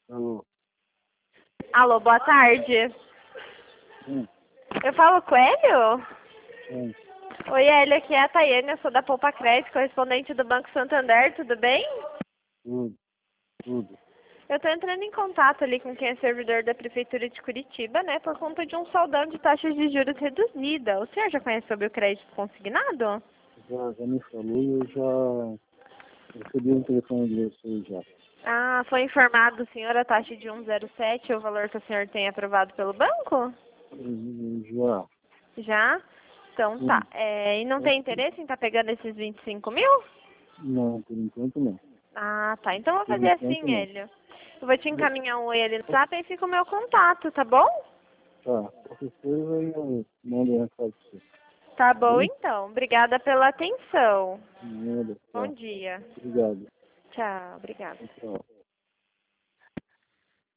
Alô. Alô, boa tarde. Sim, Eu falo com o Hélio? sim. Oi, Hélio, aqui é a Tayane, eu sou da Poupa Crédito, correspondente do Banco Santander, tudo bem? Tudo, tudo. Eu estou entrando em contato ali com quem é servidor da Prefeitura de Curitiba, né, por conta de um saldão de taxas de juros reduzida. O senhor já conhece sobre o crédito consignado? Já me falou e eu já recebi um telefone de vocês já. Ah, foi informado o senhor a taxa de 1,07, o valor que o senhor tem aprovado pelo banco? Já. Já? Então tá. Sim. E não tem interesse em estar pegando esses 25 mil? Não, por enquanto não. Ah, tá. Então eu vou Por fazer enquanto assim, não. Hélio. Eu vou te encaminhar um oi ali no WhatsApp e fica o meu contato, tá bom? Tá. Qualquer coisa eu mando uma mensagem pra você. Tá Tá bom, bem? então. Obrigada pela atenção. Manda. Bom Tá. dia. Obrigado. Tchau, obrigada. Tchau.